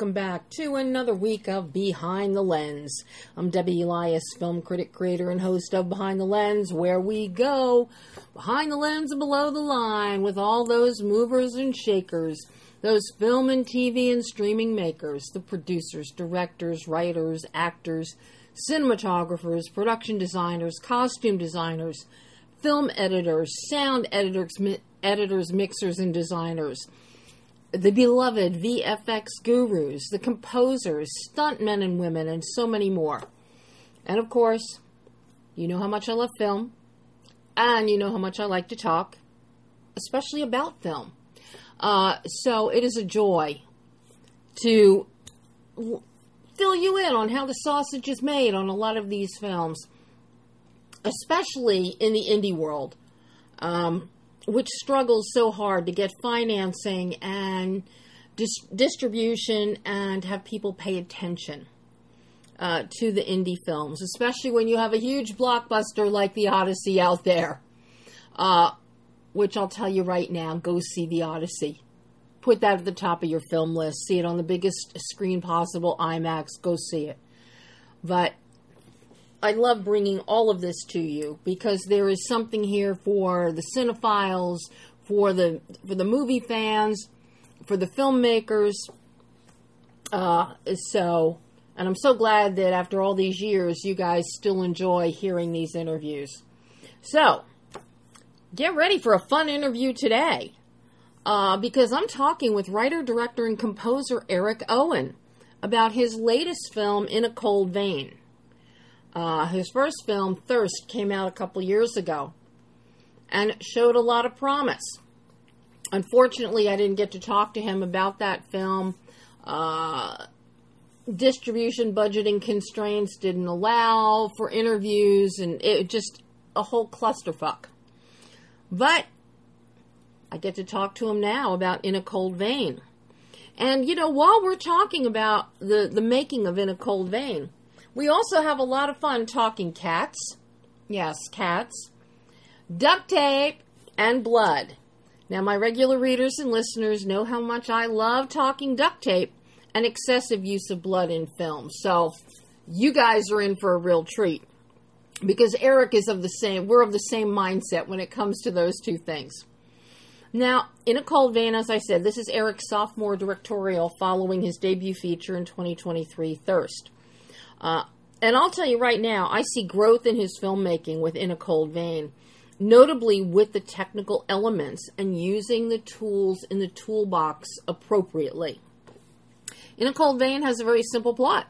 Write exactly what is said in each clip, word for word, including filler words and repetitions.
welcome back to another week of Behind the Lens. I'm Debbie Elias, film critic, creator, and host of Behind the Lens, where we go behind the lens and below the line with all those movers and shakers, those film and T V and streaming makers, the producers, directors, writers, actors, cinematographers, production designers, costume designers, film editors, sound editors, mi- editors, mixers, and designers, the beloved V F X gurus, the composers, stuntmen and women, and so many more. And of course, you know how much I love film, and you know how much I like to talk, especially about film. Uh, so it is a joy to l- fill you in on how the sausage is made on a lot of these films, especially in the indie world. Um... which struggles so hard to get financing and dis- distribution and have people pay attention uh, to the indie films, especially when you have a huge blockbuster like The Odyssey out there, uh, which I'll tell you right now, go see The Odyssey. Put that at the top of your film list. See it on the biggest screen possible, IMAX. Go see it. But I love bringing all of this to you because there is something here for the cinephiles, for the for the movie fans, for the filmmakers. Uh, so, and I'm so glad that after all these years, you guys still enjoy hearing these interviews. So, get ready for a fun interview today uh, because I'm talking with writer, director, and composer Eric Owen about his latest film, In a Cold Vein. Uh, his first film, Thirst, came out a couple years ago and showed a lot of promise. Unfortunately, I didn't get to talk to him about that film. Uh, distribution budgeting constraints didn't allow for interviews, and it just a whole clusterfuck. But I get to talk to him now about In a Cold Vein. And, you know, while we're talking about the, the making of In a Cold Vein, we also have a lot of fun talking cats. Yes, cats. Duct tape and blood. Now, my regular readers and listeners know how much I love talking duct tape and excessive use of blood in film. So, you guys are in for a real treat. Because Eric is of the same, we're of the same mindset when it comes to those two things. Now, In a Cold Vein, as I said, this is Eric's sophomore directorial following his debut feature in twenty twenty-three, Thirst. Uh, and I'll tell you right now, I see growth in his filmmaking with In a Cold Vein, notably with the technical elements and using the tools in the toolbox appropriately. In a Cold Vein has a very simple plot.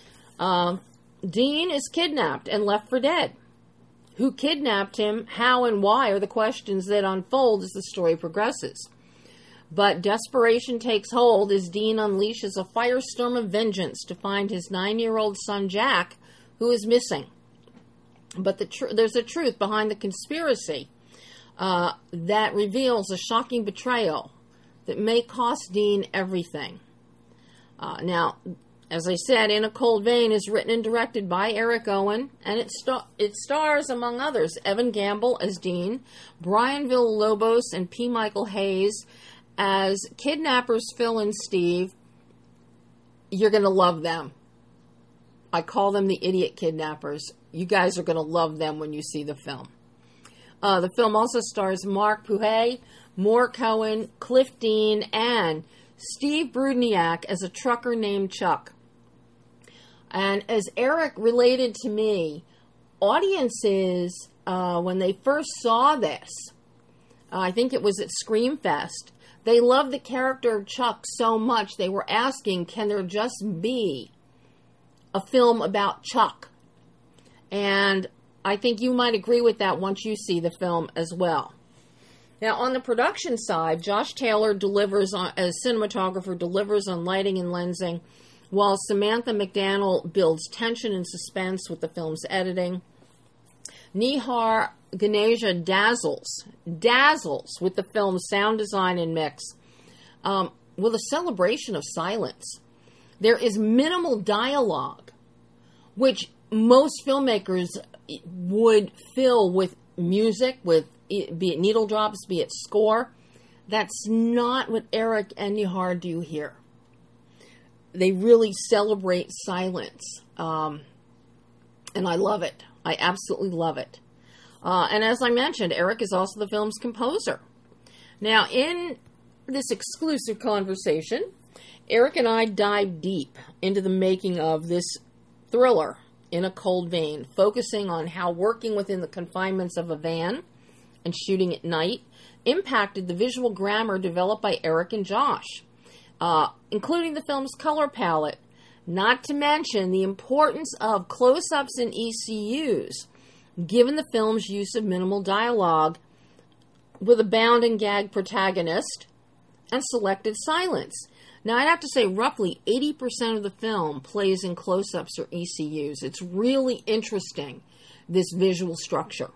Uh, Dean is kidnapped and left for dead. Who kidnapped him, how and why are the questions that unfold as the story progresses. But desperation takes hold as Dean unleashes a firestorm of vengeance to find his nine-year-old son Jack, who is missing. But the tr- there's a truth behind the conspiracy uh, that reveals a shocking betrayal that may cost Dean everything. Uh, now, as I said, In a Cold Vein is written and directed by Eric Owen, and it, sta- it stars, among others, Evan Gamble as Dean, Brian Villalobos and P. Michael Hayes as kidnappers Phil and Steve. You're going to love them. I call them the idiot kidnappers. You guys are going to love them when you see the film. Uh, the film also stars Mark Puhay, Moore Cohen, Cliff Dean, and Steve Brudniak as a trucker named Chuck. And as Eric related to me, audiences, uh, when they first saw this, uh, I think it was at Screamfest, they loved the character of Chuck so much they were asking, can there just be a film about Chuck? And I think you might agree with that once you see the film as well. Now, on the production side, Josh Taylor delivers on, as cinematographer, delivers on lighting and lensing, while Samantha McDaniel builds tension and suspense with the film's editing. Nihar Ganesha dazzles, dazzles with the film's sound design and mix, um, with a celebration of silence. There is minimal dialogue, which most filmmakers would fill with music, with be it needle drops, be it score. That's not what Eric and Nihar do here. they really celebrate silence. Um, and I love it. I absolutely love it. Uh, and as I mentioned, Eric is also the film's composer. Now, in this exclusive conversation, Eric and I dive deep into the making of this thriller, In a Cold Vein, focusing on how working within the confinements of a van and shooting at night impacted the visual grammar developed by Eric and Josh, uh, including the film's color palette, not to mention the importance of close-ups and E C Us, given the film's use of minimal dialogue with a bound and gag protagonist and selected silence. Now, I'd have to say roughly eighty percent of the film plays in close-ups or E C Us. It's really interesting, this visual structure.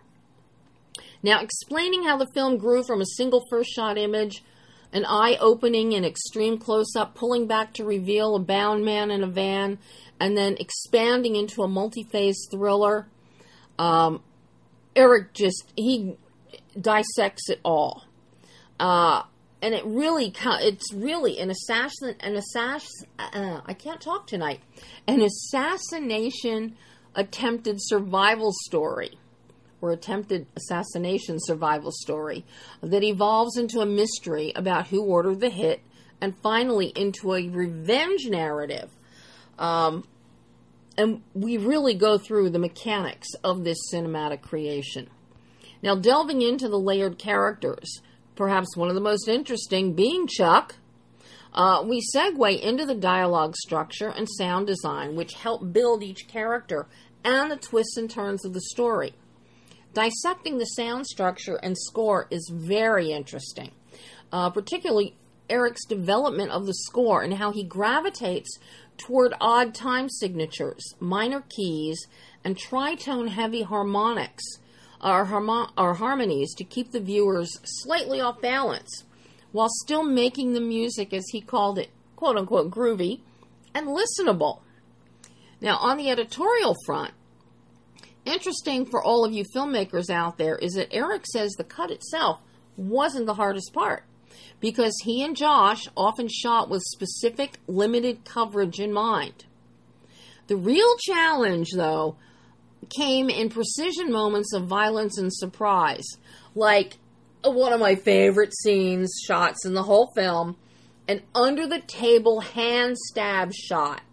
Now, explaining how the film grew from a single first-shot image, an eye-opening and extreme close-up, pulling back to reveal a bound man in a van, and then expanding into a multi-phase thriller, um, Eric just, he dissects it all. Uh, and it really, it's really an assassin, an assassin, uh, I can't talk tonight, an assassination attempted survival story, or attempted assassination survival story, that evolves into a mystery about who ordered the hit, and finally into a revenge narrative. Um, and we really go through the mechanics of this cinematic creation. Now, delving into the layered characters, perhaps one of the most interesting being Chuck, uh, we segue into the dialogue structure and sound design, which help build each character and the twists and turns of the story. Dissecting the sound structure and score is very interesting, uh, particularly Eric's development of the score and how he gravitates toward odd time signatures, minor keys, and tritone-heavy harmonics, or, harmo- or harmonies to keep the viewers slightly off balance, while still making the music, as he called it, quote-unquote, groovy and listenable. Now, on the editorial front, interesting for all of you filmmakers out there is that Eric says the cut itself wasn't the hardest part, because he and Josh often shot with specific limited coverage in mind. The real challenge, though, came in precision moments of violence and surprise, like one of my favorite scenes, shots in the whole film, an under-the-table hand stab shot.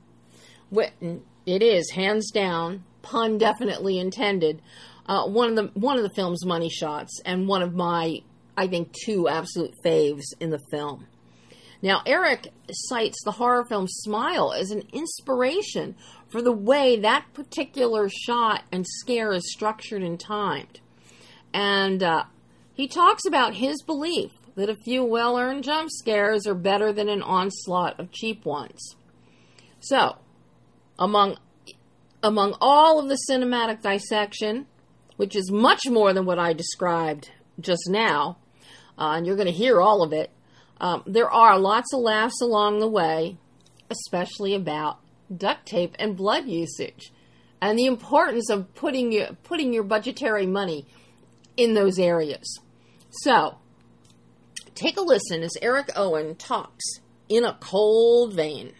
It is, hands down, pun definitely intended, uh, one of the one of the film's money shots, and one of my, I think, two absolute faves in the film. Now, Eric cites the horror film Smile as an inspiration for the way that particular shot and scare is structured and timed. And uh, he talks about his belief that a few well-earned jump scares are better than an onslaught of cheap ones. So, among among all of the cinematic dissection, which is much more than what I described just now, uh, and you're going to hear all of it, um, there are lots of laughs along the way, especially about duct tape and blood usage, and the importance of putting your, putting your budgetary money in those areas. So, take a listen as Eric Owen talks in a cold vein.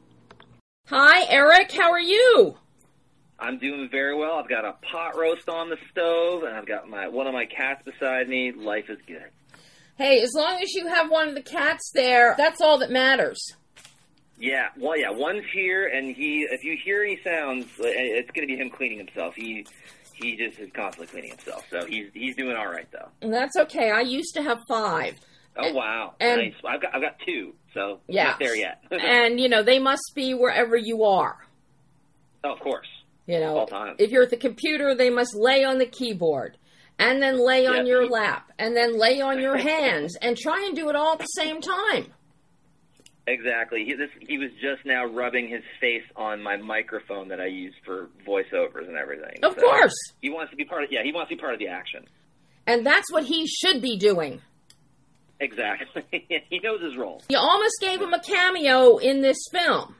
Hi, Eric. How are you? I'm doing very well. I've got a pot roast on the stove, and I've got my one of my cats beside me. Life is good. Hey, as long as you have one of the cats there, that's all that matters. Yeah, well, yeah, one's here, and he. If you hear any sounds, it's going to be him cleaning himself. He he just is constantly cleaning himself, so he's he's doing all right though. And that's okay. I used to have five. Oh wow, and, nice. I've got I've got two, so yeah, not there yet. And you know they must be wherever you are. Oh, of course. You know, all time. If you're at the computer, they must lay on the keyboard, and then lay on yep. your lap, and then lay on your hands, and try and do it all at the same time. Exactly. He, this, he was just now rubbing his face on my microphone that I use for voiceovers and everything. Of so course. He wants to be part of. Yeah, he wants to be part of the action. And that's what he should be doing. Exactly. He knows his role. You almost gave him a cameo in this film.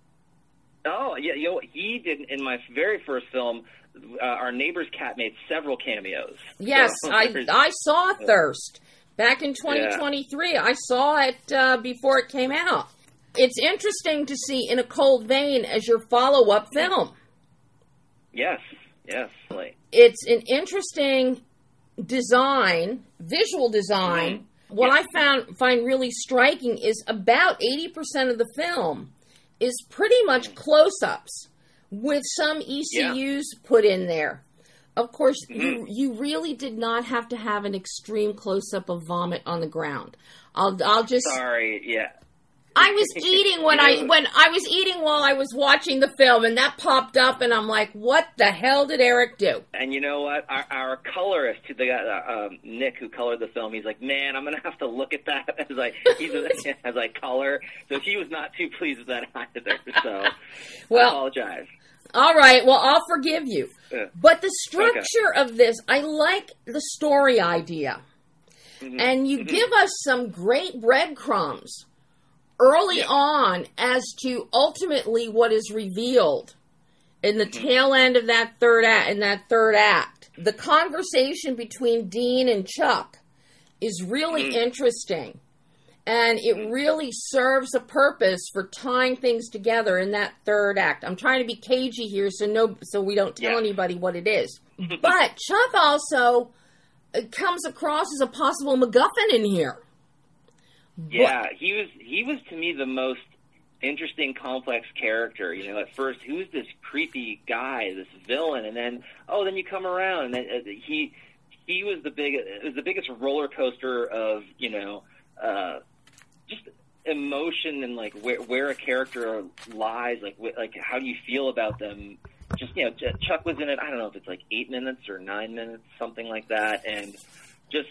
Oh, yeah, you know, he did in my very first film. Uh, our neighbor's cat made several cameos. Yes, so, I I saw Thirst back in twenty twenty-three. Yeah. I saw it uh, before it came out. it's interesting to see In a Cold Vein as your follow-up film. Yes, yes. Like, it's an interesting design, visual design. Mm-hmm. What yeah. I found find really striking is about eighty percent of the film is pretty much close-ups with some E C Us yeah. put in there. Of course, mm-hmm. you you really did not have to have an extreme close-up of vomit on the ground. I'll I'll just sorry, yeah. I was eating when I when I was eating while I was watching the film, and that popped up, and I'm like, "What the hell did Eric do?" And you know what? Our, our colorist, the guy, uh, um, Nick, who colored the film, he's like, "Man, I'm gonna have to look at that as I he's a, as I color." So he was not too pleased with that either. So well, I apologize. All right, well, I'll forgive you. Yeah. But the structure okay. of this, I like the story idea, mm-hmm. and you mm-hmm. give us some great breadcrumbs early yeah. on as to ultimately what is revealed in the mm-hmm. tail end of that third act. In that third act, the conversation between Dean and Chuck is really mm-hmm. interesting, and it mm-hmm. really serves a purpose for tying things together in that third act. I'm trying to be cagey here, so no, so we don't tell yeah. anybody what it is. But Chuck also comes across as a possible MacGuffin in here. Yeah, he was, he was to me the most interesting, complex character. You know, at first, who's this creepy guy, this villain? And then, oh, then you come around, and then, uh, he he was the big, it was the biggest roller coaster of, you know, uh, just emotion and, like, where, where a character lies, like, wh- like how do you feel about them? Just, you know, Chuck was in it, I don't know if it's like eight minutes or nine minutes, something like that, and just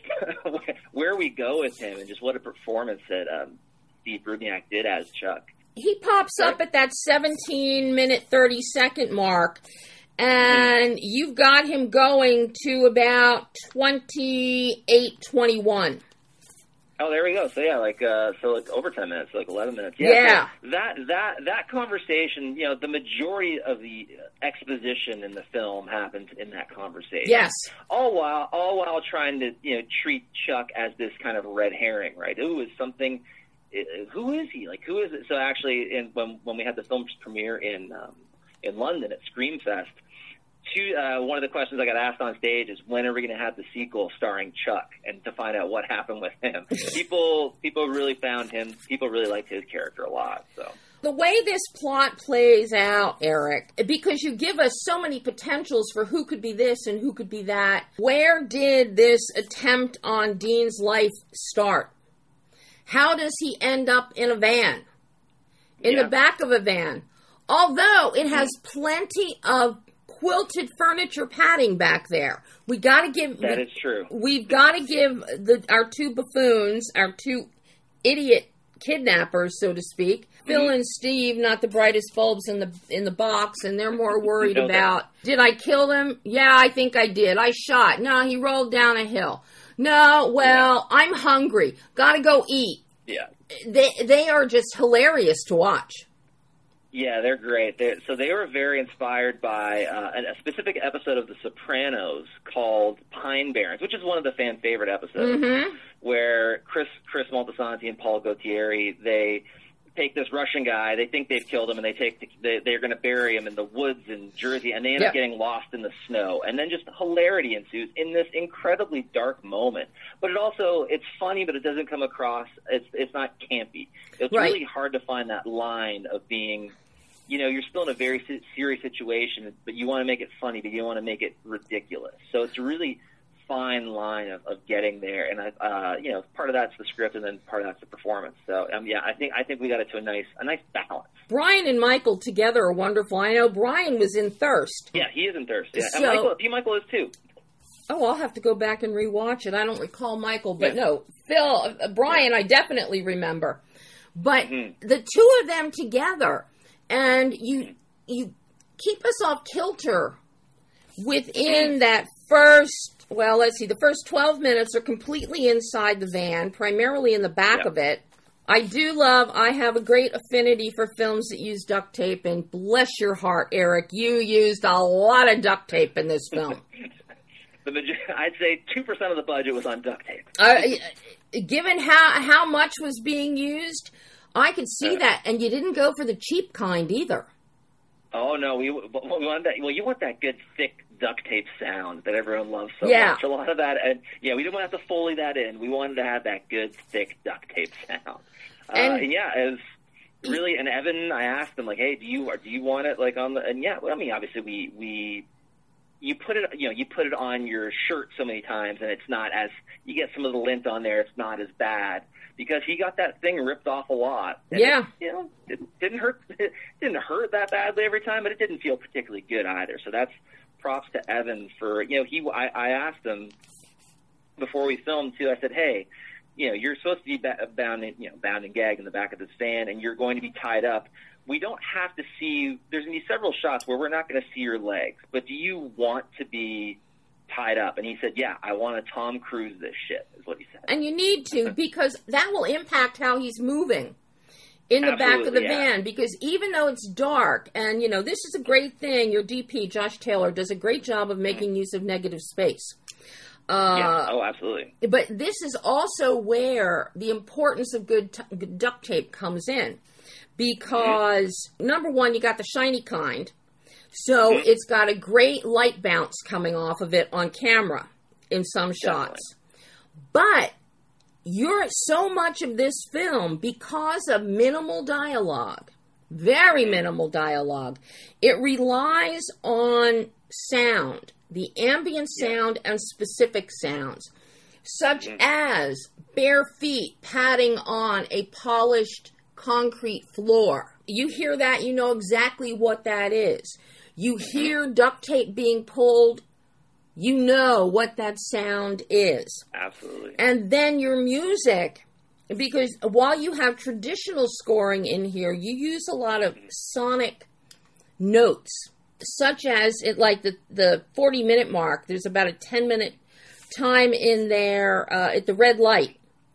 where we go with him and just what a performance that um, Steve Brubniak did as Chuck. He pops right. up at that seventeen minute, thirty second mark, and mm-hmm. you've got him going to about twenty-eight twenty-one. Oh, there we go. So yeah, like uh, so like over ten minutes, like eleven minutes. Yeah, yeah. So that that that conversation, you know, the majority of the exposition in the film happens in that conversation. Yes. All while all while trying to, you know, treat Chuck as this kind of red herring, right? Ooh, is something. Who is he? Like, who is it? So actually, in, when when we had the film's premiere in um, in London at Screamfest. Two, uh, one of the questions I got asked on stage is, when are we going to have the sequel starring Chuck, and to find out what happened with him. people people really found him. People really liked his character a lot. So the way this plot plays out, Eric, because you give us so many potentials for who could be this and who could be that, where did this attempt on Dean's life start? How does he end up in a van? In yeah. the back of a van. Although it has plenty of quilted furniture padding back there. We got to give that we, is true. We've got to give the our two buffoons, our two idiot kidnappers, so to speak, mm-hmm. Phil and Steve, not the brightest bulbs in the in the box, and they're more worried no, about, did I kill them? Yeah, I think I did. I shot. No, he rolled down a hill. No, well, yeah. I'm hungry. Got to go eat. Yeah, they they are just hilarious to watch. Yeah, they're great. They're, so they were very inspired by uh, a specific episode of The Sopranos called Pine Barrens, which is one of the fan favorite episodes, mm-hmm. where Chris Chris Moltisanti and Paul Gaultieri, they take this Russian guy, they think they've killed him, and they take the, they, they're going to bury him in the woods in Jersey, and they end yeah. up getting lost in the snow. And then just hilarity ensues in this incredibly dark moment. But it also, it's funny, but it doesn't come across, it's it's not campy. It's right. really hard to find that line of being, you know, you're still in a very serious situation, but you want to make it funny, but you don't want to make it ridiculous. So it's a really fine line of, of getting there, and I, uh, you know, part of that's the script, and then part of that's the performance. So, um, yeah, I think I think we got it to a nice a nice balance. Brian and Michael together are wonderful. I know Brian was in Thirst. Yeah, he is in Thirst. Yeah, so, and Michael, P. Michael is too. Oh, I'll have to go back and rewatch it. I don't recall Michael, but yeah. no, Phil, uh, Brian, yeah. I definitely remember. But mm-hmm. the two of them together, and you you keep us off kilter within mm-hmm. that first. Well, let's see. The first twelve minutes are completely inside the van, primarily in the back yep. of it. I do love, I have a great affinity for films that use duct tape, and bless your heart, Eric, you used a lot of duct tape in this film. the I'd say two percent of the budget was on duct tape. uh, given how, how much was being used, I could see uh, that, and you didn't go for the cheap kind either. Oh no, we, we wanted that. Well, you want that good thick duct tape sound that everyone loves so yeah. much. A lot of that, and yeah, we didn't want to have to Foley that in. We wanted to have that good thick duct tape sound. And, uh, and yeah, as really, and Evan, I asked him like, hey, do you do you want it like on the? And yeah, well, I mean, obviously we we. You put it, you know, you put it on your shirt so many times, and it's not as you get some of the lint on there. It's not as bad because he got that thing ripped off a lot. And yeah, it, you know, it didn't hurt. It didn't hurt that badly every time, but it didn't feel particularly good either. So that's props to Evan for you know he. I, I asked him before we filmed too. I said, hey, you know, you're supposed to be bound, in, you know, bound and gagged in the back of this van, and you're going to be tied up. We don't have to see, there's going to be several shots where we're not going to see your legs, but do you want to be tied up? And he said, yeah, I want to Tom Cruise this shit, is what he said. And you need to, because that will impact how he's moving in the Absolutely, back of the yeah. van, because even though it's dark, and, you know, this is a great thing, your D P, Josh Taylor, does a great job of making use of negative space. Uh, yeah, oh, absolutely. But this is also where the importance of good, t- good duct tape comes in. Because, number one, you got the shiny kind, so mm-hmm. it's got a great light bounce coming off of it on camera in some shots. Definitely. But you're so much of this film, because of minimal dialogue, very minimal dialogue, it relies on sound, the ambient sound and specific sounds, such mm-hmm. as bare feet padding on a polished concrete floor. You hear that, you know exactly what that is. You hear duct tape being pulled, you know what that sound is. Absolutely. And then your music, because while you have traditional scoring in here, you use a lot of sonic notes, such as it like the, the forty minute mark, there's about a ten minute time in there uh, at the red light,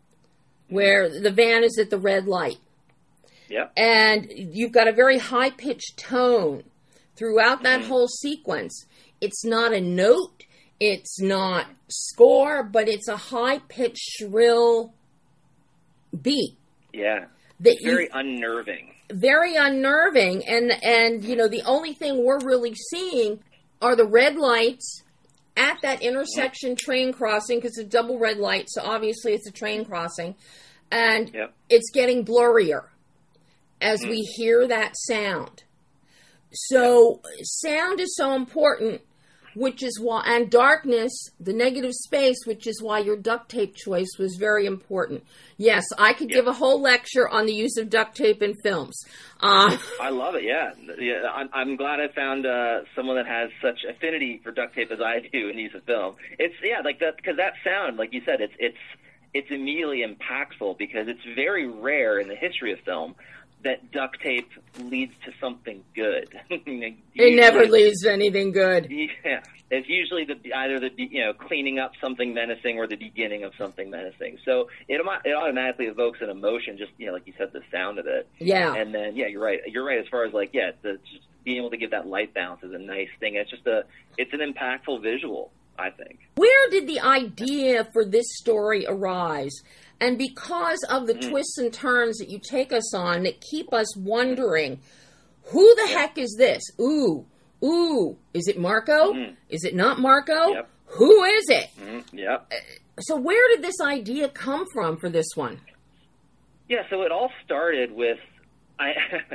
where the van is at the red light. Yep. And you've got a very high-pitched tone throughout that mm-hmm. whole sequence. It's not a note, it's not score, but it's a high-pitched, shrill beat. Yeah. That very you, unnerving. Very unnerving. And, and, you know, the only thing we're really seeing are the red lights at that intersection mm-hmm. train crossing, because it's a double red light, so obviously it's a train crossing. And yep. it's getting blurrier as we hear that sound. So sound is so important, which is why, and darkness, the negative space, which is why your duct tape choice was very important. Yes, I could yeah. give a whole lecture on the use of duct tape in films. Uh, I love it, yeah. yeah I'm, I'm glad I found uh, someone that has such affinity for duct tape as I do in use of film. It's, yeah, like that, because that sound, like you said, it's, it's, it's immediately impactful, because it's very rare in the history of film that duct tape leads to something good. It never leads to anything good. Yeah, it's usually the either the you know cleaning up something menacing or the beginning of something menacing. So it it automatically evokes an emotion, just you know like you said, the sound of it. Yeah. And then yeah, you're right. You're right as far as like yeah, the, just being able to give that light bounce is a nice thing. It's just a it's an impactful visual, I think. Where did the idea for this story arise? And because of the mm. twists and turns that you take us on that keep us wondering, who the yep. heck is this? Ooh, ooh, is it Marco? Mm. Is it not Marco? Yep. Who is it? Mm. Yep. So where did this idea come from for this one? Yeah, so it all started with, I.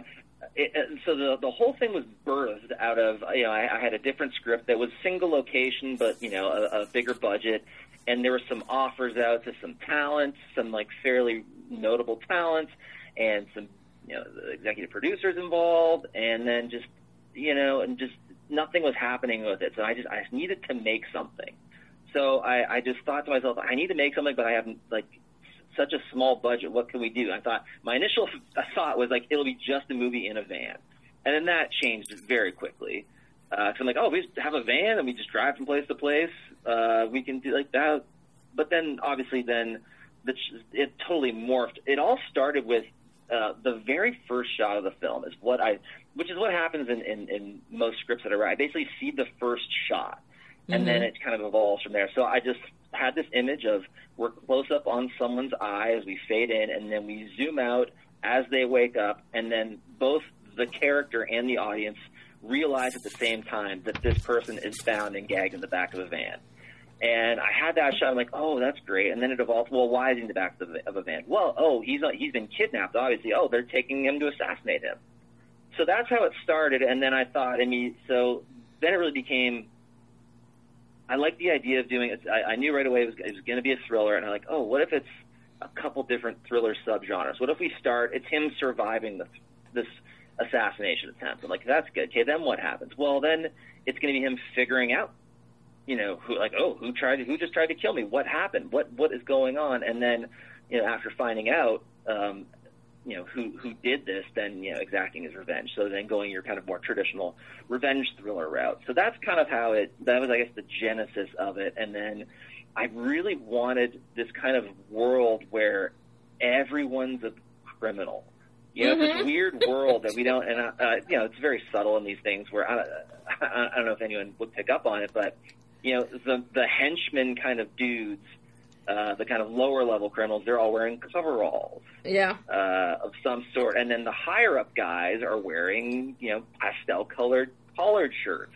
It, so the the whole thing was birthed out of, you know, I, I had a different script that was single location, but, you know, a, a bigger budget. And there were some offers out to some talents, some like fairly notable talents, and some, you know, the executive producers involved, and then just, you know, and just nothing was happening with it. So I just, I needed to make something. So I, I just thought to myself, I need to make something, but I have like such a small budget. What can we do? I thought, my initial thought was like, it'll be just a movie in a van. And then that changed very quickly. Uh, so I'm like, oh, we just have a van and we just drive from place to place. Uh, we can do like that. But then obviously then the, it totally morphed. It all started with uh, the very first shot of the film is what I, which is what happens in, in, in most scripts that I write. I basically see the first shot and mm-hmm. then it kind of evolves from there. So I just had this image of we're close up on someone's eye as we fade in, and then we zoom out as they wake up, and then both the character and the audience realize at the same time that this person is found and gagged in the back of a van. And I had that shot. I'm like, oh, that's great. And then it evolved. Well, why is he in the back of, the, of a van? Well, oh, he's he's been kidnapped. Obviously, oh, they're taking him to assassinate him. So that's how it started. And then I thought, I mean, so then it really became. I liked the idea of doing it. I, I knew right away it was, it was going to be a thriller, and I'm like, oh, what if it's a couple different thriller subgenres? What if we start? It's him surviving the, this assassination attempt. I'm like, that's good. Okay, then what happens? Well, then it's going to be him figuring out. You know, who like, oh, who tried to, who just tried to kill me? What happened? What what is going on? And then, you know, after finding out, um, you know, who who did this, then you know, exacting his revenge. So then going your kind of more traditional revenge thriller route. So that's kind of how it. That was, I guess, the genesis of it. And then I really wanted this kind of world where everyone's a criminal. You know, mm-hmm. This weird world that we don't, and uh, you know, it's very subtle in these things. Where I, I, I don't know if anyone would pick up on it, but. You know, the the henchmen kind of dudes, uh, the kind of lower level criminals, they're all wearing coveralls, yeah, uh, of some sort, and then the higher up guys are wearing, you know, pastel colored collared shirts.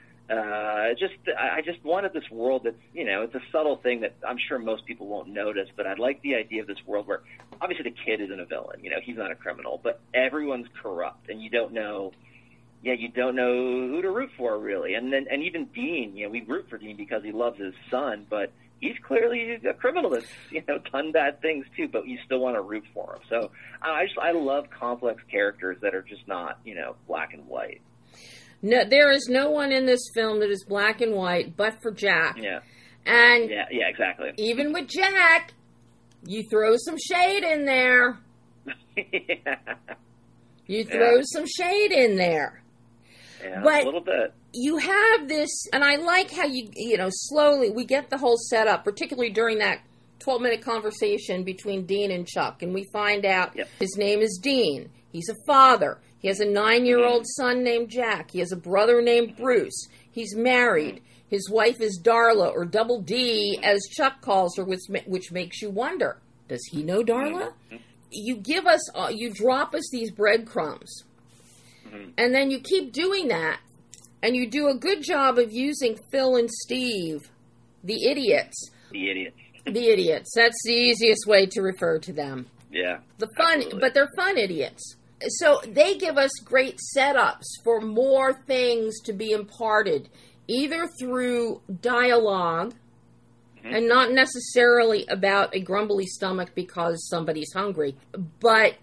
Uh, just I just wanted this world that's, you know, it's a subtle thing that I'm sure most people won't notice, but I like the idea of this world where obviously the kid isn't a villain, you know, he's not a criminal, but everyone's corrupt, and you don't know. Yeah, you don't know who to root for, really. And then, and even Dean, you know, we root for Dean because he loves his son, but he's clearly a criminal that's, you know, done bad things too, but you still want to root for him. So I just, I love complex characters that are just not, you know, black and white. No, there is no one in this film that is black and white but for Jack. Yeah. And yeah, yeah, exactly. Even with Jack, you throw some shade in there. yeah. You throw yeah. some shade in there. Yeah, but a little bit. You have this, and I like how you, you know, slowly, we get the whole setup, particularly during that twelve-minute conversation between Dean and Chuck, and we find out yep. his name is Dean. He's a father. He has a nine-year-old mm-hmm. son named Jack. He has a brother named Bruce. He's married. Mm-hmm. His wife is Darla, or Double D, as Chuck calls her, which, which makes you wonder, does he know Darla? Mm-hmm. You give us, uh, you drop us these breadcrumbs. And then you keep doing that, and you do a good job of using Phil and Steve, the idiots. The idiots. The idiots. That's the easiest way to refer to them. Yeah. The fun, absolutely. But they're fun idiots. So they give us great setups for more things to be imparted, either through dialogue, mm-hmm. and not necessarily about a grumbly stomach because somebody's hungry, but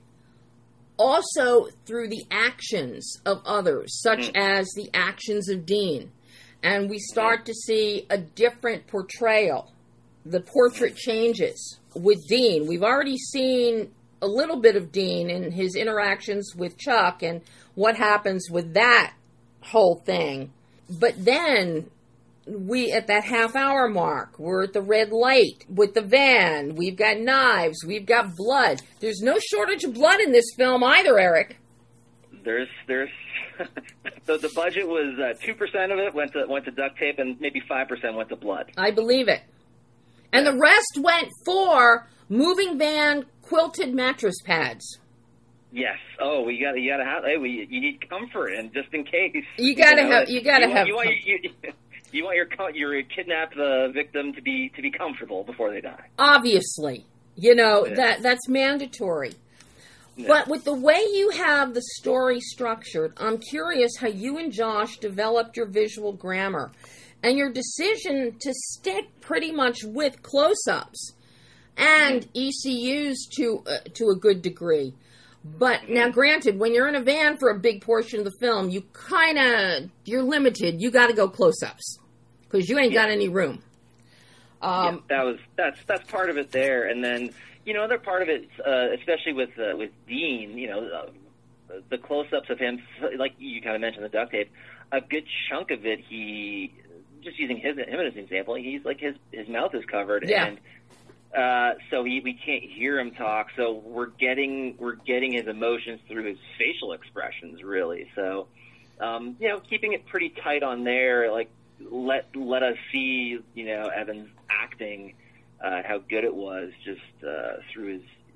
also through the actions of others, such mm. as the actions of Dean. And we start to see a different portrayal. The portrait changes with Dean. We've already seen a little bit of Dean in his interactions with Chuck and what happens with that whole thing. But then we, at that half hour mark, we're at the red light with the van. We've got knives. We've got blood. There's no shortage of blood in this film either, Eric. There's, there's, so the budget was uh, two percent of it went to, went to duct tape and maybe five percent went to blood. I believe it. And the rest went for moving van quilted mattress pads. Yes. Oh, you got to, you got to have, hey, we, you need comfort, and just in case. You got to you know, have, you got to have. You want, you, you, you want your, your kidnapped uh, victim to be, to be comfortable before they die. Obviously. You know, yeah. that that's mandatory. Yeah. But with the way you have the story structured, I'm curious how you and Josh developed your visual grammar and your decision to stick pretty much with close-ups and mm-hmm. E C Us to uh, to a good degree. But mm-hmm. now, granted, when you're in a van for a big portion of the film, you kind of, you're limited. You got to go close-ups because you ain't yeah. got any room. Um, yeah, that was that's that's part of it there, and then you know, other part of it, uh, especially with uh, with Dean, you know, uh, the close-ups of him, like you kind of mentioned the duct tape. A good chunk of it, he just using his him as an example, he's like his his mouth is covered, yeah. and uh, so he we can't hear him talk. So we're getting we're getting his emotions through his facial expressions, really. So um, you know, keeping it pretty tight on there, like. Let let us see, you know, Evan's acting, uh, how good it was just uh, through his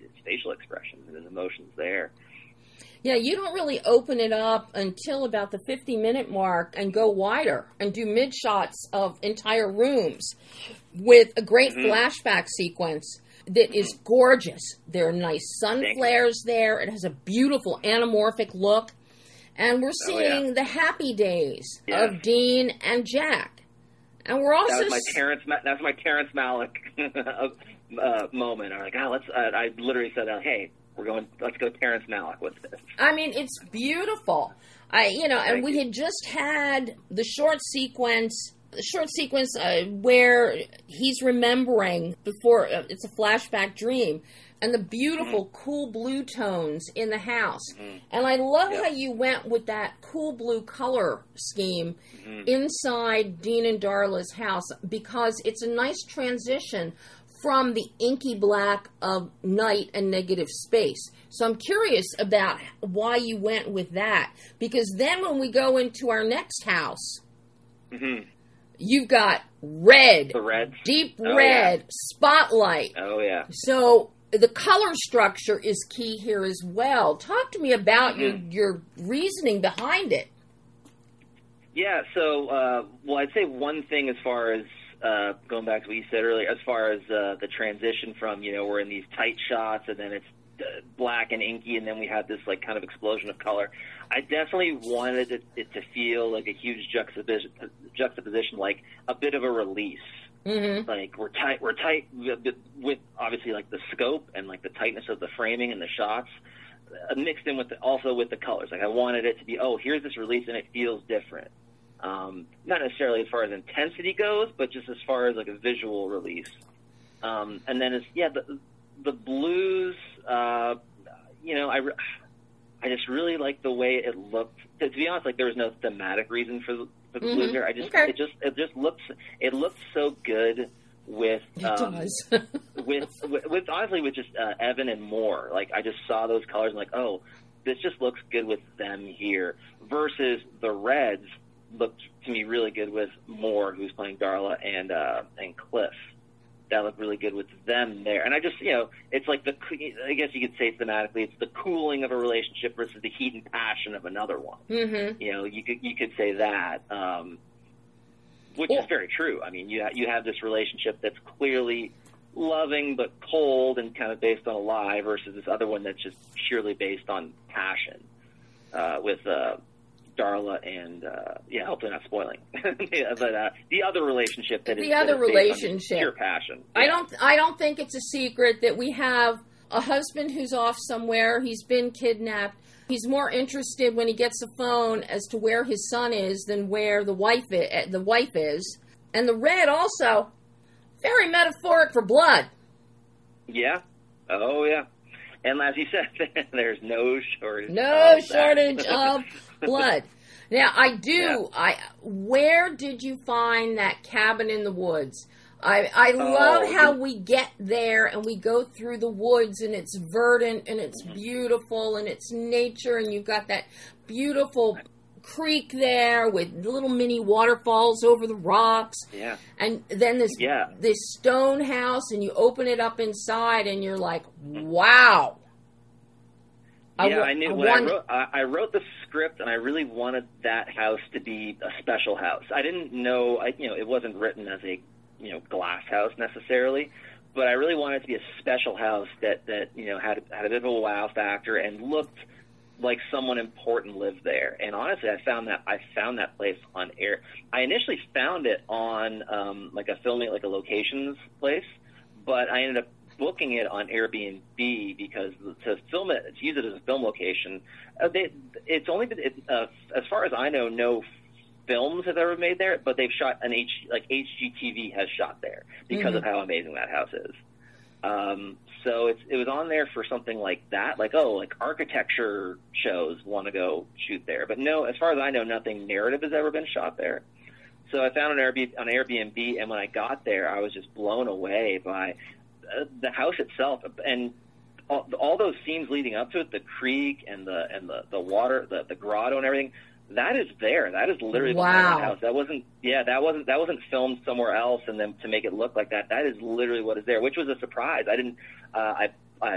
its facial expressions and his emotions there. Yeah, you don't really open it up until about the fifty-minute mark and go wider and do mid-shots of entire rooms with a great mm-hmm. flashback sequence that is gorgeous. There are nice sun flares there. It has a beautiful anamorphic look. And we're seeing oh, yeah. the happy days yeah. of Dean and Jack. And we're also... That was my Terrence, that was my Terrence Malick uh, moment. I'm like, oh, let's, uh, I literally said, uh, hey, we're going, let's go Terrence Malick with this. I mean, it's beautiful. I, you know, Thank and we you. had just had the short sequence, the short sequence uh, where he's remembering before, uh, it's a flashback dream, and the beautiful mm-hmm. cool blue tones in the house. Mm-hmm. And I love yep. how you went with that cool blue color scheme mm-hmm. inside Dean and Darla's house, because it's a nice transition from the inky black of night and negative space. So I'm curious about why you went with that. Because then when we go into our next house, mm-hmm. you've got red, the red. deep oh, red, yeah. spotlight. Oh, yeah. So the color structure is key here as well. Talk to me about mm-hmm. your, your reasoning behind it. Yeah, so, uh, well, I'd say one thing as far as Uh, going back to what you said earlier, as far as uh, the transition from, you know, we're in these tight shots and then it's uh, black and inky and then we have this, like, kind of explosion of color. I definitely wanted it, it to feel like a huge juxtaposition, juxtaposition, like a bit of a release. Mm-hmm. Like, we're tight, we're tight with, with, obviously, like, the scope and, like, the tightness of the framing and the shots, uh, mixed in with the, also with the colors. Like, I wanted it to be, oh, here's this release and it feels different. Um, not necessarily as far as intensity goes, but just as far as like a visual release. Um, and then it's, yeah, the, the blues, uh, you know, I, I just really like the way it looked. To, to be honest, like there was no thematic reason for the, for the mm-hmm. blues there. I just, okay. it just, it just looks, it looks so good with, um, with, with, with, honestly, with just, uh, Evan and Moore. Like I just saw those colors and like, oh, this just looks good with them here versus the reds. Looked to me really good with Moore, who's playing Darla, and uh, and Cliff. That looked really good with them there. And I just, you know, it's like the, I guess you could say thematically, it's the cooling of a relationship versus the heat and passion of another one. Mm-hmm. You know, you could you could say that, um, which yeah. is very true. I mean, you ha- you have this relationship that's clearly loving but cold and kind of based on a lie versus this other one that's just purely based on passion uh, with. Uh, Darla and uh, yeah, hopefully not spoiling, but uh, the other relationship that the is the other that is relationship, pure passion. I yeah. don't, I don't think it's a secret that we have a husband who's off somewhere. He's been kidnapped. He's more interested when he gets a phone as to where his son is than where the wife is, the wife is. And the red also very metaphoric for blood. Yeah. Oh yeah. And as you said, there's no shortage. No of shortage of blood. Now, I do. Yeah. I where did you find that cabin in the woods? I I oh, love how the, we get there and we go through the woods and it's verdant and it's mm-hmm. beautiful and it's nature and you've got that beautiful creek there with little mini waterfalls over the rocks. Yeah. And then this yeah. this stone house and you open it up inside and you're like, wow. Yeah, I, I knew I when wanted, I wrote I, I wrote the script and I really wanted that house to be a special house. I didn't know I you know, it wasn't written as a, you know, glass house necessarily, but I really wanted it to be a special house that, that you know, had had a bit of a wow factor and looked like someone important lived there. And honestly, I found that I found that place on air. I initially found it on um, like a filming, like a locations place, but I ended up booking it on Airbnb because to film it, to use it as a film location, uh, they, it's only been, it, uh, as far as I know, no films have ever made there, but they've shot an H, like H G T V has shot there because mm-hmm. of how amazing that house is. Um, so it's, it was on there for something like that, like, oh, like architecture shows want to go shoot there. But no, as far as I know, nothing narrative has ever been shot there. So I found an Airbnb, on Airbnb, and when I got there, I was just blown away by uh, the house itself. And all, all those scenes leading up to it, the creek and the and the, the water, the, the grotto and everything, that is there. That is literally wow. behind the house. That wasn't, yeah, that wasn't, that wasn't filmed somewhere else and then to make it look like that. That is literally what is there, which was a surprise. I didn't, uh, I, I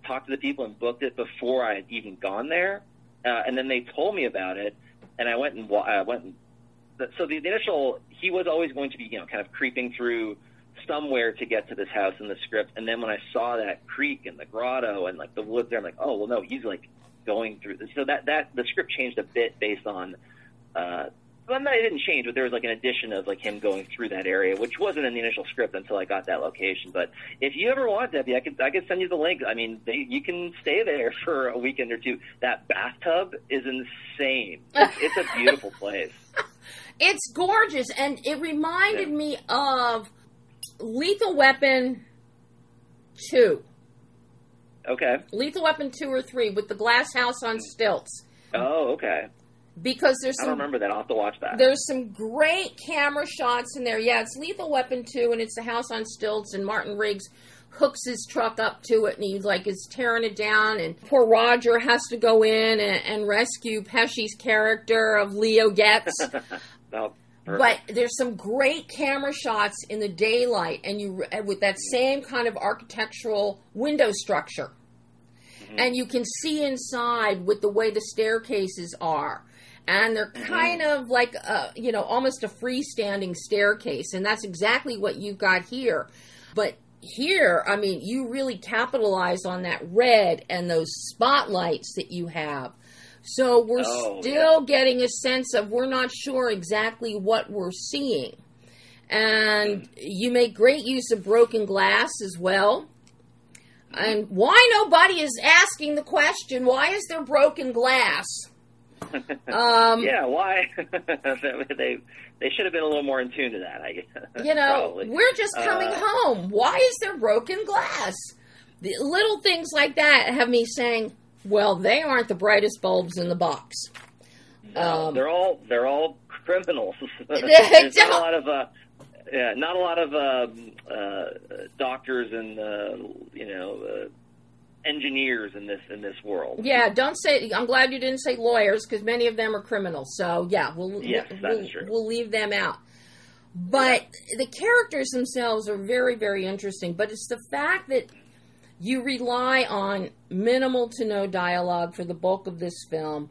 talked to the people and booked it before I had even gone there, uh, and then they told me about it, and I went and I went. And, so the, the initial, he was always going to be, you know, kind of creeping through somewhere to get to this house in the script, and then when I saw that creek and the grotto and like the woods there, I'm like, oh well, no, he's like going through this. So that that the script changed a bit based on. Uh, Well, no, it didn't change, but there was like an addition of like him going through that area, which wasn't in the initial script until I got that location. But if you ever want, Debbie, I could I could send you the link. I mean, they, you can stay there for a weekend or two. That bathtub is insane. It's, it's a beautiful place. It's gorgeous, and it reminded yeah. me of Lethal Weapon two. Okay. Lethal Weapon two or three with the glass house on stilts. Oh, okay. Because there's some, I don't remember that. I'll have to watch that. There's some great camera shots in there. Yeah, it's Lethal Weapon two, and it's the house on stilts, and Martin Riggs hooks his truck up to it, and he like is tearing it down, and poor Roger has to go in and, and rescue Pesci's character of Leo Getz. Oh, but there's some great camera shots in the daylight, and you with that same kind of architectural window structure, mm-hmm. and you can see inside with the way the staircases are. And they're kind mm-hmm. of like, a, you know, almost a freestanding staircase. And that's exactly what you've got here. But here, I mean, you really capitalize on that red and those spotlights that you have. So we're oh, still yeah. getting a sense of we're not sure exactly what we're seeing. And mm-hmm. you make great use of broken glass as well. And why nobody is asking the question, why is there broken glass? Um, yeah, why? they they should have been a little more in tune to that, I guess. You know, Probably. We're just coming uh, home. Why is there broken glass? The little things like that have me saying, well, they aren't the brightest bulbs in the box. No, um, they're all they're all criminals. There's not a lot of uh, yeah, not a lot of uh, uh, doctors and uh, you know. Uh, engineers in this in this world. Yeah, don't say. I'm glad you didn't say lawyers because many of them are criminals. So yeah, we'll yes, we'll, that's true. we'll leave them out. But yeah. the characters themselves are very very interesting. But it's the fact that you rely on minimal to no dialogue for the bulk of this film,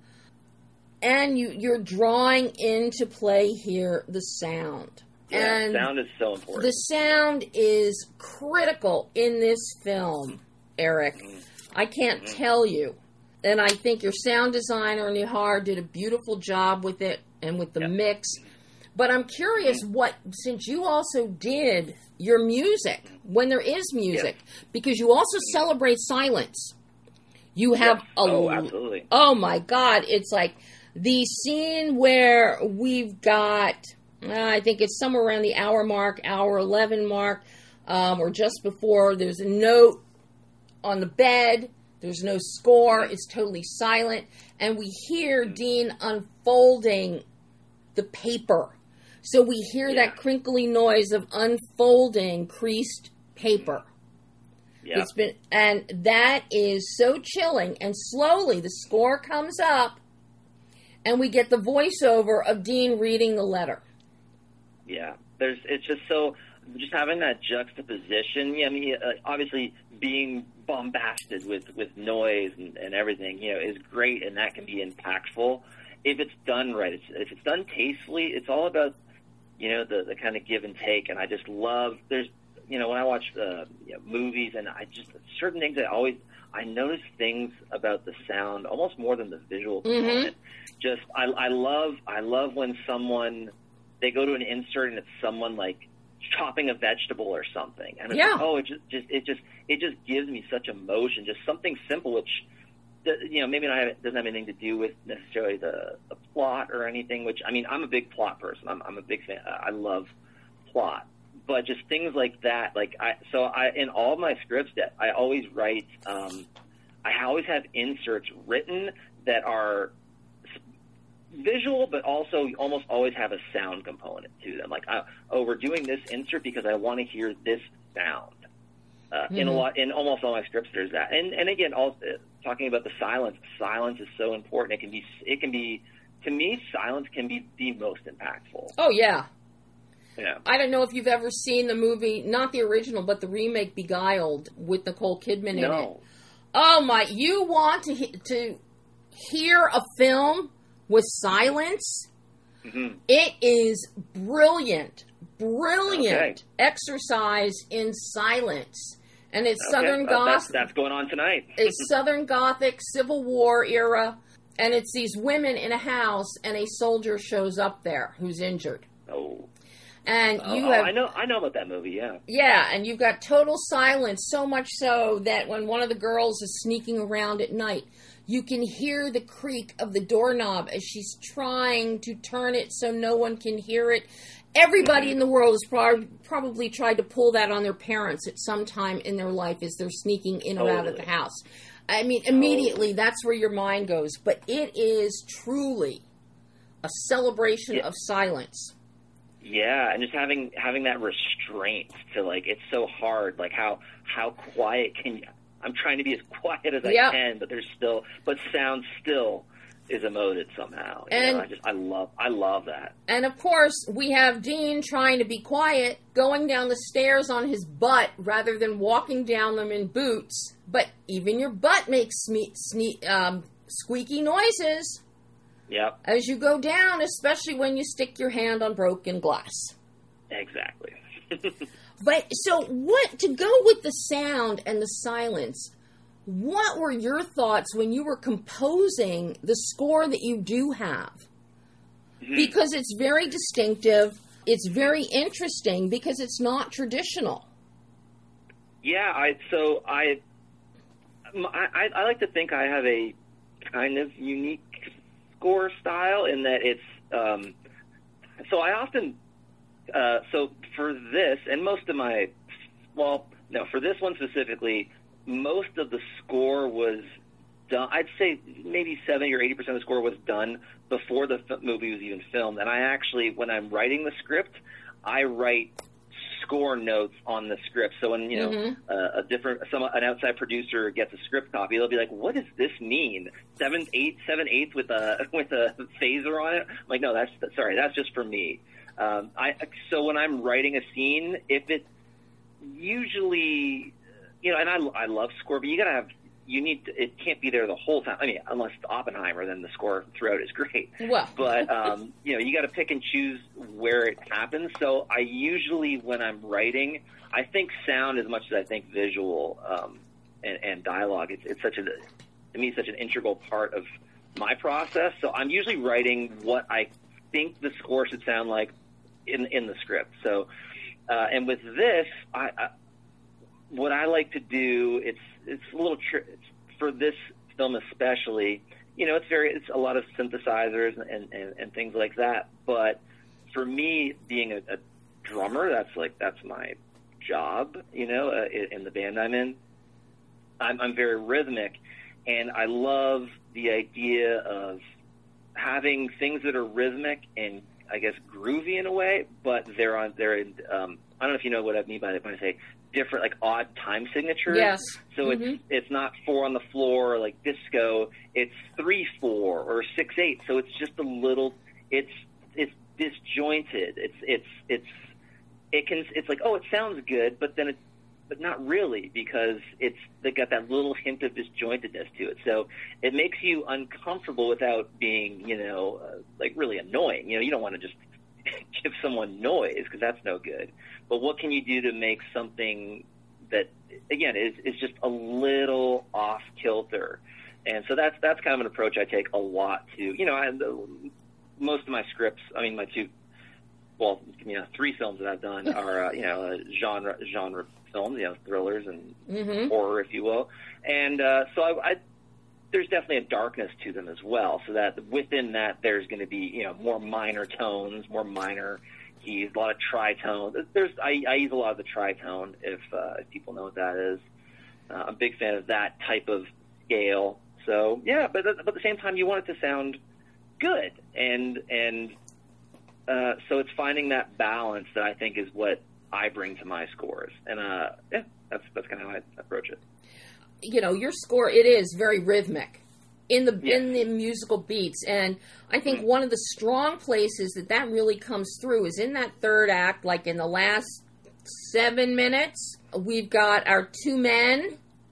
and you you're drawing into play here the sound. Yeah, and sound is so important. The sound is critical in this film. Eric, I can't mm-hmm. tell you. And I think your sound designer, Nihar, did a beautiful job with it and with the yep. mix. But I'm curious mm-hmm. what, since you also did your music, when there is music, yep. because you also celebrate silence. You have yep. a... Oh, absolutely. Oh, my God. It's like the scene where we've got, uh, I think it's somewhere around the hour mark, hour eleven mark, um, or just before, there's a note on the bed, there's no score, it's totally silent, and we hear Dean unfolding the paper. So we hear yeah. that crinkly noise of unfolding creased paper. Yeah. It's been, and that is so chilling, and slowly the score comes up, and we get the voiceover of Dean reading the letter. Yeah, there's. It's just so, just having that juxtaposition, yeah, I mean, uh, obviously being bombasted with, with noise and, and everything, you know, is great, and that can be impactful if it's done right. It's, if it's done tastefully, it's all about, you know, the, the kind of give and take, and I just love, there's, you know, when I watch uh, you know, movies, and I just, certain things I always, I notice things about the sound almost more than the visual component. Mm-hmm. Just, I, I love, I love when someone, they go to an insert and it's someone like chopping a vegetable or something, and it's yeah. like, oh, it just, just, it just, it just gives me such emotion. Just something simple, which, you know, maybe not have, doesn't have anything to do with necessarily the, the plot or anything. Which, I mean, I'm a big plot person. I'm, I'm a big fan. I love plot, but just things like that. Like I, so I, in all of my scripts, that I always write, um, I always have inserts written that are visual, but also almost always have a sound component to them. Like, I, oh, we're doing this insert because I want to hear this sound. Uh, mm-hmm. In a lot, in almost all my scripts, there's that. And and again, also uh, talking about the silence. Silence is so important. It can be, it can be, to me, silence can be the most impactful. Oh yeah. Yeah. I don't know if you've ever seen the movie, not the original, but the remake Beguiled with Nicole Kidman in no. it. Oh my! You want to he- to hear a film with silence? Mm-hmm. It is brilliant, brilliant Okay. exercise in silence, and it's Okay. Southern Uh, that's, Gothic. that's going on tonight. It's Southern Gothic Civil War era, and it's these women in a house, and a soldier shows up there who's injured, oh. and Oh, you oh, have I know. I know about that movie. Yeah. yeah, and you've got total silence, so much so that when one of the girls is sneaking around at night, you can hear the creak of the doorknob as she's trying to turn it so no one can hear it. Everybody in the world has prob- probably tried to pull that on their parents at some time in their life as they're sneaking in or out of the Totally. house. I mean, immediately, that's where your mind goes. But it is truly a celebration Yeah. of silence. Yeah, and just having having that restraint to, like, it's so hard. Like, how how quiet can you? I'm trying to be as quiet as I Yeah. can, but there's still, but sound still is emoted somehow. You And- know, I just I love I love that. And of course, we have Dean trying to be quiet, going down the stairs on his butt rather than walking down them in boots. But even your butt makes sme- sne- um, squeaky noises Yep, as you go down, especially when you stick your hand on broken glass. exactly. But so, what to go with the sound and the silence? What were your thoughts when you were composing the score that you do have? Because it's very distinctive. It's very interesting because it's not traditional. Yeah, I so I, I I like to think I have a kind of unique score style in that it's um, so I often uh, so for this and most of my well no for this one specifically, most of the score was done. I'd say maybe seventy or eighty percent of the score was done before the f- movie was even filmed. And I actually, when I'm writing the script, I write score notes on the script. So when, you know, Mm-hmm. uh, a different, some, an outside producer gets a script copy, they'll be like, what does this mean? Seven, eight, seven eighths with a, with a phaser on it? I'm like, no, that's, sorry, that's just for me. Um, I, so when I'm writing a scene, if it usually, you know, and I, I love score, but you gotta have, you need to, it can't be there the whole time. I mean, unless it's Oppenheimer, then the score throughout is great. Well. But, um, you know, you got to pick and choose where it happens. So I usually, when I'm writing, I think sound as much as I think visual um, and, and dialogue. It's, it's such a, to me, such an integral part of my process. So I'm usually writing what I think the score should sound like in in the script. So, uh, and with this, I, I what I like to do, it's it's a little tri- it's, for this film especially. You know, it's very it's a lot of synthesizers and, and, and things like that. But for me, being a, a drummer, that's like that's my job. You know, uh, in, in the band I'm in, I'm, I'm very rhythmic, and I love the idea of having things that are rhythmic and I guess groovy in a way, but they're on they're in. Um, I don't know if you know what I mean by that when I say different, like odd time signatures. Yes. So Mhm. it's it's not four on the floor like disco. It's three four or six eight. So it's just a little. It's it's disjointed. It's it's it's it can. It's like, oh, it sounds good, but then it. But not really, because it's they got that little hint of disjointedness to it. So it makes you uncomfortable without being, you know, uh, like really annoying. You know, you don't want to just give someone noise because that's no good. But what can you do to make something that, again, is is just a little off kilter? And so that's that's kind of an approach I take a lot to. You know, I, the, most of my scripts, I mean, my two, well, you know, three films that I've done are, uh, you know, uh, genre genre. films, you know, thrillers and Mm-hmm. horror, if you will. And uh, so I, I, there's definitely a darkness to them as well, so that within that there's going to be, you know, more minor tones, more minor keys, a lot of tritone. There's, I, I use a lot of the tritone, if, uh, if people know what that is. Uh, I'm a big fan of that type of scale. So, yeah, but, but at the same time, you want it to sound good. And, and uh, so it's finding that balance that I think is what I bring to my scores. And, uh, yeah, that's, that's kind of how I approach it. You know, your score, it is very rhythmic in the Yeah. in the musical beats. And I think one of the strong places that that really comes through is in that third act, like in the last seven minutes, we've got our two men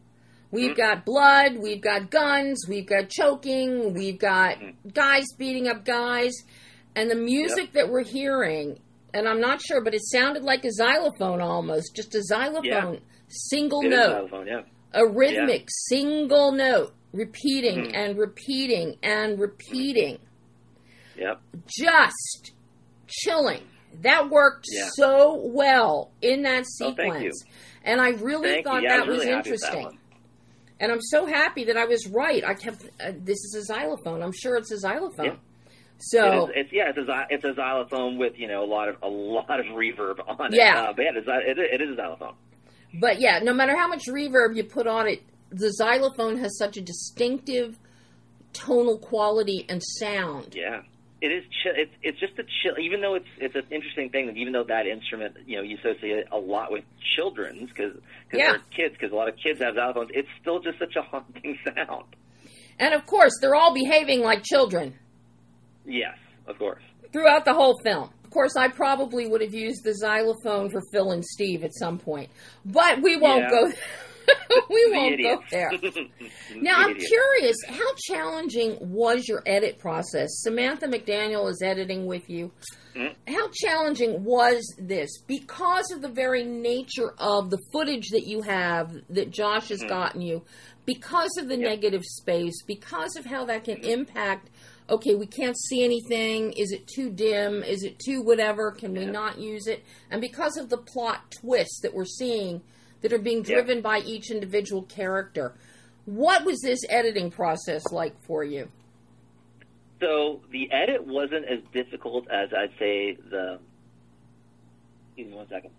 We've mm-hmm. got blood, we've got guns, we've got choking, we've got mm-hmm. guys beating up guys. And the music yep. that we're hearing, and I'm not sure, but it sounded like a xylophone almost, just a xylophone, yeah. single it note, is xylophone, yeah. a rhythmic yeah. single note, repeating mm-hmm. and repeating and repeating. Yep. Just chilling. That worked yeah. so well in that sequence. Oh, thank you. And I really thank thought yeah, that was, was really interesting. And I'm so happy that I was right. I kept, uh, this is a xylophone. I'm sure it's a xylophone. Yeah. So it is, it's yeah, it's a it's a xylophone with you know a lot of a lot of reverb on it. Yeah, uh, but yeah, it's, it, it is a xylophone. But yeah, no matter how much reverb you put on it, the xylophone has such a distinctive tonal quality and sound. Yeah, it is. Chill, it's it's just a chill. Even though it's it's an interesting thing that even though that instrument you know you associate it a lot with children's because because yeah. they're kids because a lot of kids have xylophones. It's still just such a haunting sound. And of course, they're all behaving like children. Yes, of course. Throughout the whole film. Of course, I probably would have used the xylophone for Phil and Steve at some point. But we won't yeah. go we won't idiots. go there. Now, I'm curious, how challenging was your edit process? Samantha McDaniel is editing with you. Mm-hmm. How challenging was this? Because of the very nature of the footage that you have that Josh has mm-hmm. gotten you, because of the yep. negative space, because of how that can mm-hmm. impact... Okay, we can't see anything. Is it too dim? Is it too whatever? Can we yeah. not use it? And because of the plot twists that we're seeing that are being driven yeah. by each individual character, what was this editing process like for you? So the edit wasn't as difficult as I'd say the... Give me one second.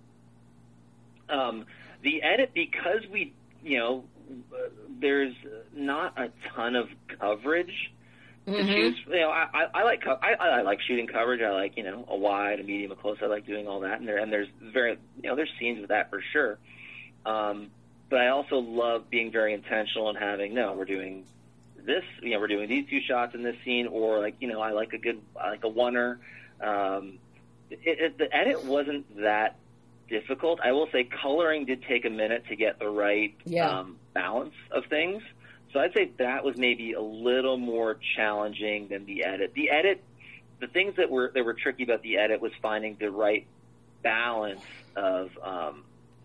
Um, the edit, because we, you know, uh, there's not a ton of coverage... Mm-hmm. Choose, you know, I, I, I like I, I like shooting coverage. I like you know a wide, a medium, a close. I like doing all that, and there and there's very you know there's scenes with that for sure. Um, but I also love being very intentional and having no, we're doing this, you know, we're doing these two shots in this scene, or like you know I like a good I like a oneer. Um, it, it, the edit wasn't that difficult. I will say coloring did take a minute to get the right yeah. um, balance of things. So I'd say that was maybe a little more challenging than the edit. The edit, the things that were that were tricky about the edit was finding the right balance of, um,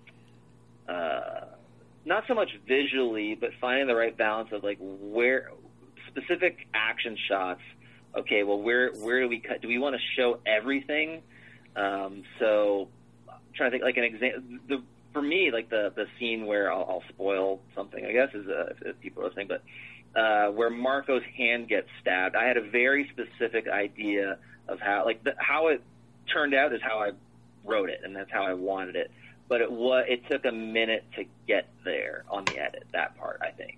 uh, not so much visually, but finding the right balance of like where specific action shots. Okay, well, where where do we cut? Do we want to show everything? Um, so I'm trying to think like an example. The For me, like the, the scene where I'll, I'll spoil something, I guess, is uh, if, if people are listening, but uh, where Marco's hand gets stabbed. I had a very specific idea of how, like, the, how it turned out is how I wrote it, and that's how I wanted it. But it was it took a minute to get there on the edit. That part, I think.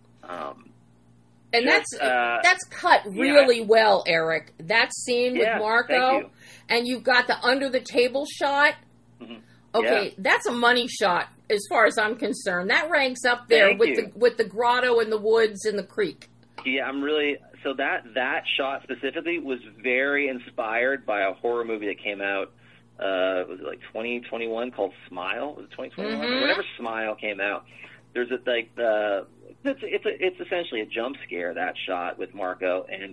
Um, and just, that's uh, that's cut really yeah, well, Eric. That scene yeah, with Marco, you. and you've got the under the table shot. Mm-hmm. Okay, yeah. that's a money shot as far as I'm concerned. That ranks up there Thank with you. the with the grotto and the woods and the creek. Yeah, I'm really so that that shot specifically was very inspired by a horror movie that came out. Uh, was it like twenty twenty-one called Smile? Was it twenty twenty-one? Mm-hmm. Whenever Smile came out, there's a like the it's it's a, it's essentially a jump scare, that shot with Marco, and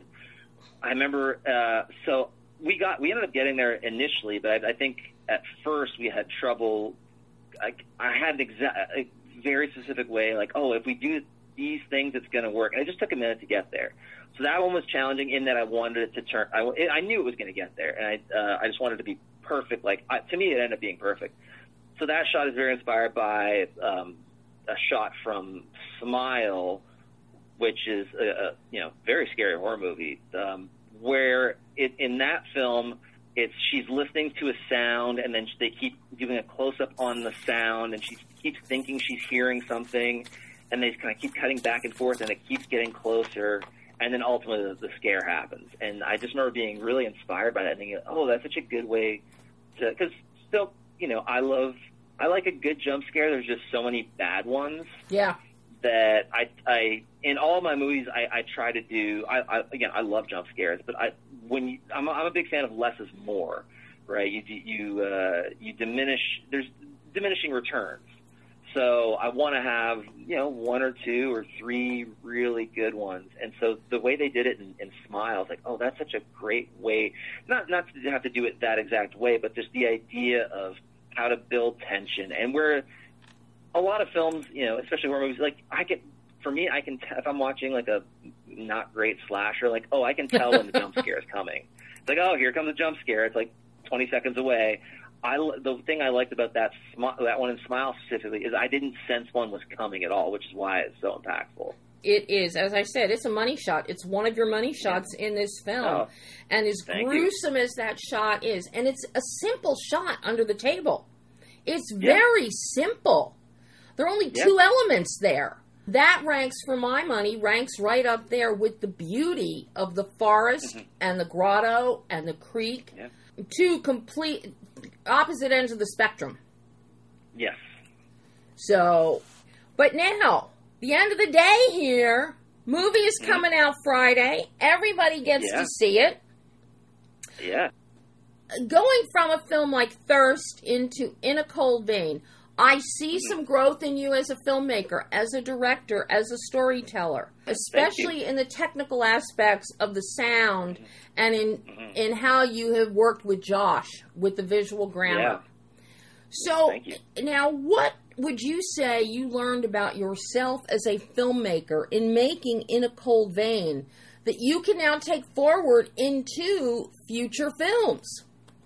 I remember uh, so we got we ended up getting there initially, but I, I think. At first, we had trouble. I, I had an exa- a very specific way, like, oh, if we do these things, it's going to work. And it just took a minute to get there. So that one was challenging in that I wanted it to turn. I, I knew it was going to get there, and I uh, I just wanted it to be perfect. Like I, to me, it ended up being perfect. So that shot is very inspired by um, a shot from Smile, which is a, a you know very scary horror movie, um, where it, in that film. It's she's listening to a sound, and then they keep doing a close-up on the sound, and she keeps thinking she's hearing something, and they just kind of keep cutting back and forth, and it keeps getting closer, and then ultimately the, the scare happens. And I just remember being really inspired by that, thinking, oh, that's such a good way to, because still, you know, I love, I like a good jump scare. There's just so many bad ones. Yeah. That I, I, in all my movies, I, I try to do. I, I, again, I love jump scares, but I, when you, I'm, a, I'm a big fan of less is more, right? You, you, uh, you diminish. There's diminishing returns. so I want to have, you know, one or two or three really good ones. And so the way they did it in, in Smile, like, oh, that's such a great way, not not to have to do it that exact way, but just the idea of how to build tension. And where a lot of films, you know, especially horror movies, like I get, for me, I can, t- if I'm watching like a not great slasher, like, oh, I can tell when the jump scare is coming. It's like, oh, here comes a jump scare. It's like twenty seconds away. I, the thing I liked about that that one in Smile specifically is I didn't sense one was coming at all, which is why it's so impactful. It is, as I said, it's a money shot. It's one of your money shots yeah. in this film. Oh, and as gruesome you. as that shot is, and it's a simple shot under the table. It's yeah. very simple. There are only yeah. two elements there. That ranks, for my money, ranks right up there with the beauty of the forest mm-hmm. and the grotto and the creek. Yeah. Two complete opposite ends of the spectrum. Yes. So, but now, the end of the day here, movie is coming mm-hmm. out Friday. Everybody gets yeah. to see it. Yeah. Going from a film like Thirst into In a Cold Vein, I see some growth in you as a filmmaker, as a director, as a storyteller, especially in the technical aspects of the sound and in mm-hmm. in how you have worked with Josh with the visual grammar. Yeah. So now, what would you say you learned about yourself as a filmmaker in making In a Cold Vein that you can now take forward into future films?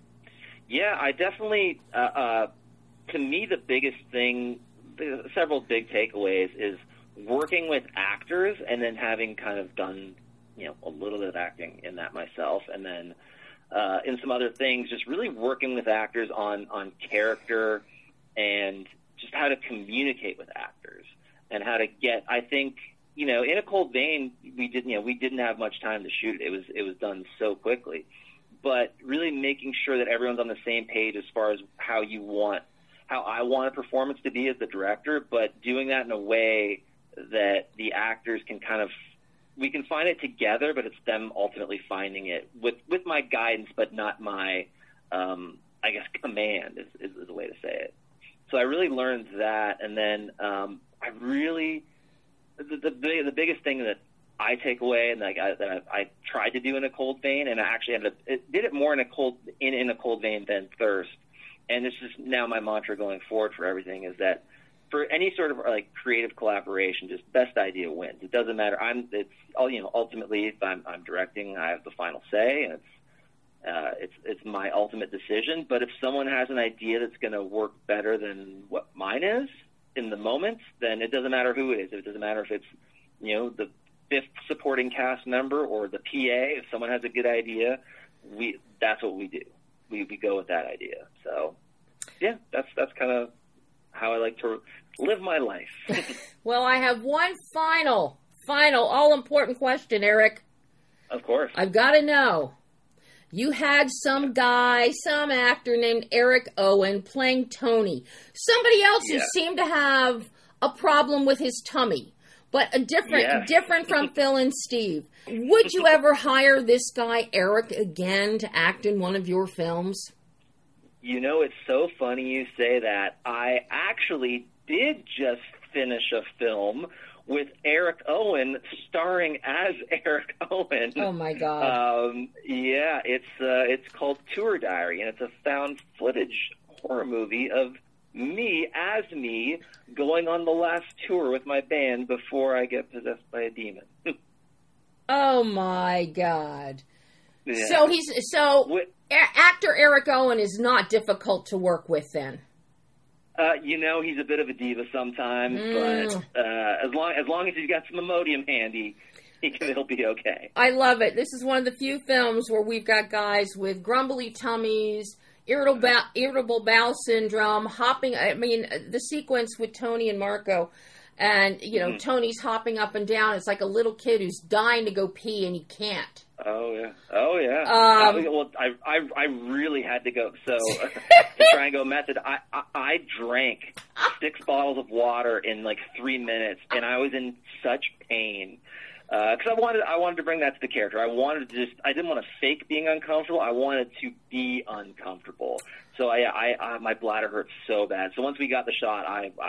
Yeah, I definitely... Uh, uh, To me, the biggest thing, several big takeaways, is working with actors and then having kind of done, you know, a little bit of acting in that myself, and then uh, in some other things, just really working with actors on, on character and just how to communicate with actors and how to get, I think, you know, In a Cold Vein, we didn't, you know, we didn't have much time to shoot it. It was, it was done so quickly, but really making sure that everyone's on the same page as far as how you want how I want a performance to be as the director, but doing that in a way that the actors can kind of, we can find it together, but it's them ultimately finding it with, with my guidance, but not my, um, I guess, command is, is, is the way to say it. So I really learned that. And then um, I really, the, the, the biggest thing that I take away and like I, that I, I tried to do In a Cold Vein, and I actually ended up, it did it more in a cold, in, in a cold vein than Thirst. And this is now my mantra going forward for everything, is that for any sort of like creative collaboration, just best idea wins. It doesn't matter. I'm it's all you know. Ultimately, if I'm, I'm directing, I have the final say, and it's uh, it's it's my ultimate decision. But if someone has an idea that's going to work better than what mine is in the moment, then it doesn't matter who it is. It doesn't matter if it's you know the fifth supporting cast member or the P A. If someone has a good idea, we that's what we do. We we go with that idea. So, yeah, that's that's kind of how I like to live my life. Well, I have one final, final, all-important question, Eric. Of course. I've got to know. You had some guy, some actor named Eric Owen playing Tony. Somebody else yeah. who seemed to have a problem with his tummy, but a different, yeah. different from Phil and Steve. Would you ever hire this guy, Eric, again to act in one of your films? You know, it's so funny you say that. I actually did just finish a film with Eric Owen starring as Eric Owen. Oh, my God. Um, yeah, it's uh, it's called Tour Diary, and it's a found footage horror movie of me as me going on the last tour with my band before I get possessed by a demon. Oh my God! Yeah. So he's so what, a- actor Eric Owen is not difficult to work with then. Uh, you know, he's a bit of a diva sometimes, mm. but uh, as long as long as he's got some Imodium handy, he can, he'll be okay. I love it. This is one of the few films where we've got guys with grumbly tummies, irritable bowel, irritable bowel syndrome, hopping. I mean, the sequence with Tony and Marco. And, you know, mm-hmm. Tony's hopping up and down. It's like a little kid who's dying to go pee and he can't. Oh, yeah. Oh, yeah. Um, I, well, I, I I really had to go. So, uh, the Triangle Method, I, I, I drank six bottles of water in like three minutes, and I was in such pain. Because uh, I wanted I wanted to bring that to the character. I wanted to just, I didn't want to fake being uncomfortable. I wanted to be uncomfortable. So, I, I, I my bladder hurt so bad. So, once we got the shot, I, I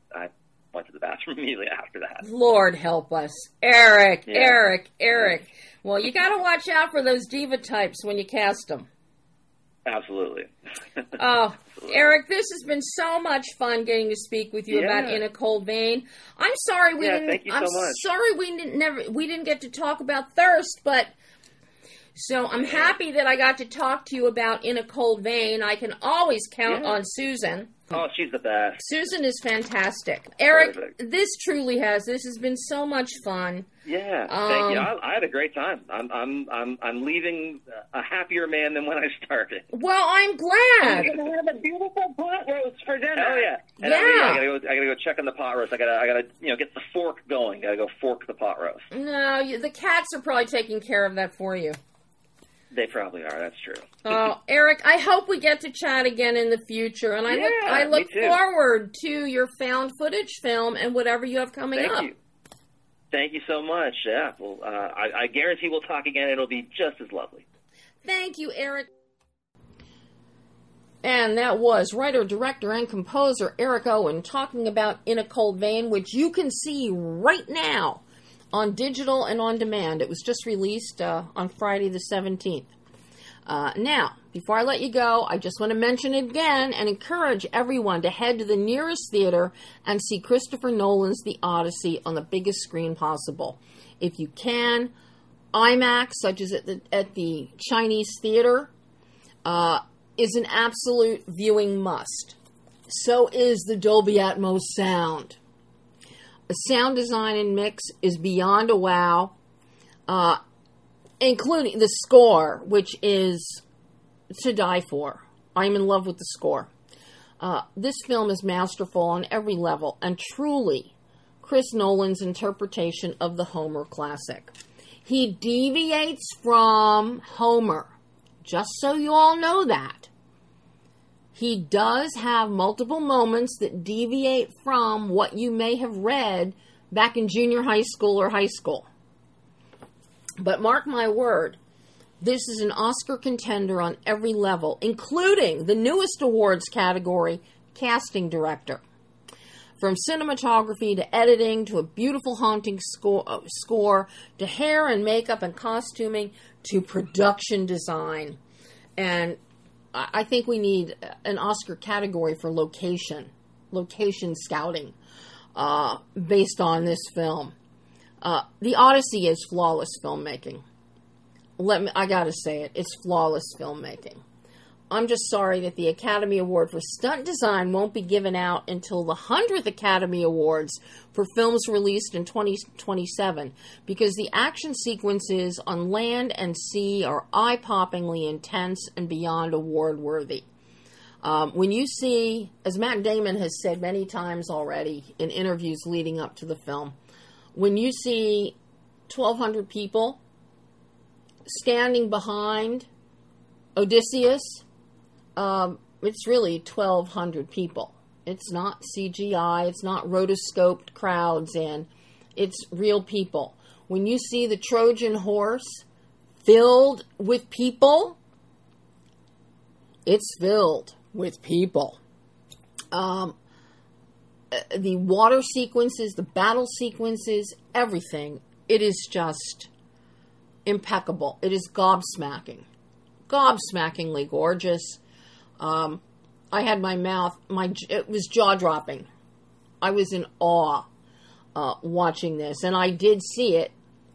I went to the bathroom immediately after that. Lord help us. Eric, Yeah. Eric, Eric. Well, you got to watch out for those diva types when you cast them. Absolutely. Oh, Absolutely. Eric, this has been so much fun getting to speak with you Yeah. about In a Cold Vein. I'm sorry we Yeah, didn't. thank you I'm so much. sorry we didn't never we didn't get to talk about Thirst, but so I'm happy that I got to talk to you about In a Cold Vein. I can always count Yeah. on Susan. Oh, she's the best. Susan is fantastic. Eric, Perfect. this truly has. This has been so much fun. Yeah, Um, thank you. I, I had a great time. I'm I'm I'm I'm leaving a happier man than when I started. Well, I'm glad. You're gonna have a beautiful pot roast for dinner. Hell yeah! And Yeah. I, mean, I gotta go. I gotta go check on the pot roast. I gotta I gotta you know get the fork going. Gotta go fork the pot roast. No, you, the cats are probably taking care of that for you. They probably are. That's true. Oh, Eric, I hope we get to chat again in the future, and I look Yeah, I me look too. forward to your found footage film and whatever you have coming Thank up. you. Thank you so much. Yeah. Well, uh, I, I guarantee we'll talk again. It'll be just as lovely. Thank you, Eric. And that was writer, director, and composer Eric Owen talking about In a Cold Vein, which you can see right now on digital and on demand. It was just released uh, on Friday the seventeenth. Uh, now, before I let you go, I just want to mention it again and encourage everyone to head to the nearest theater and see Christopher Nolan's The Odyssey on the biggest screen possible. If you can, IMAX, such as at the, at the Chinese theater, uh, is an absolute viewing must. So is the Dolby Atmos sound. The sound design and mix is beyond a wow. Uh, including the score, which is to die for. I'm in love with the score. Uh, this film is masterful on every level, and truly Chris Nolan's interpretation of the Homer classic. He deviates from Homer, just so you all know that. He does have multiple moments that deviate from what you may have read back in junior high school or high school. But mark my word, this is an Oscar contender on every level, including the newest awards category, Casting Director. From cinematography to editing to a beautiful haunting score, uh, score to hair and makeup and costuming to production design. And I, I think we need an Oscar category for location, location scouting, uh, based on this film. Uh, The Odyssey is flawless filmmaking. Let me, I gotta say it, it's flawless filmmaking. I'm just sorry that the Academy Award for Stunt Design won't be given out until the hundredth Academy Awards for films released in twenty twenty-seven, because the action sequences on land and sea are eye-poppingly intense and beyond award-worthy. Um, when you see, as Matt Damon has said many times already in interviews leading up to the film, when you see twelve hundred people standing behind Odysseus, um, it's really twelve hundred people. It's not C G I, it's not rotoscoped crowds, and it's real people. When you see the Trojan horse filled with people, it's filled with people. Um, the water sequences, the battle sequences, everything, it is just impeccable. It is gobsmacking. Gobsmackingly gorgeous. Um, I had my mouth, my it was jaw-dropping. I was in awe uh, watching this. And I did see it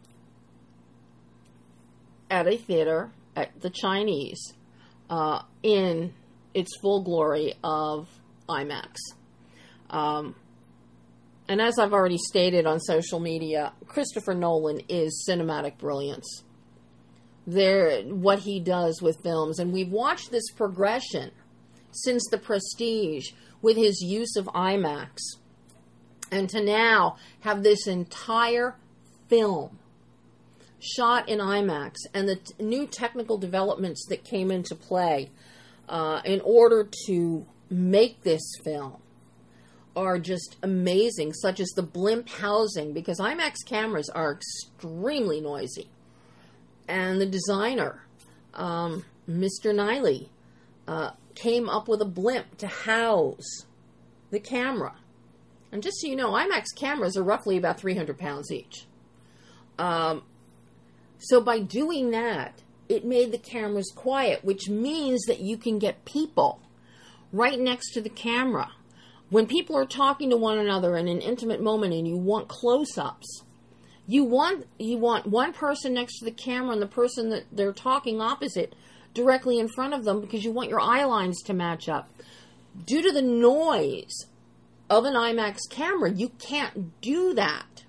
at a theater, at the Chinese, uh, in its full glory of IMAX. Um, and as I've already stated on social media, Christopher Nolan is cinematic brilliance. There, what he does with films, and we've watched this progression since The Prestige with his use of IMAX, and to now have this entire film shot in IMAX, and the t- new technical developments that came into play uh, in order to make this film are just amazing, such as the blimp housing, because IMAX cameras are extremely noisy. And the designer, um, Mister Niley, uh, came up with a blimp to house the camera. And just so you know, IMAX cameras are roughly about three hundred pounds each. Um, so by doing that, it made the cameras quiet, which means that you can get people right next to the camera. When people are talking to one another in an intimate moment and you want close-ups, you want you want one person next to the camera and the person that they're talking opposite directly in front of them because you want your eye lines to match up. Due to the noise of an IMAX camera, you can't do that.